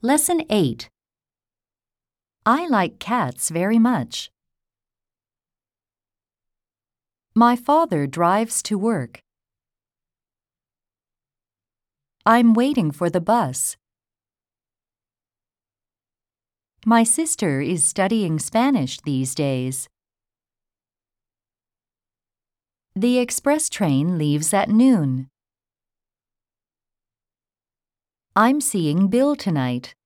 Lesson 8. I like cats very much. My father drives to work. I'm waiting for the bus. My sister is studying Spanish these days. The express train leaves at noon. I'm seeing Bill tonight.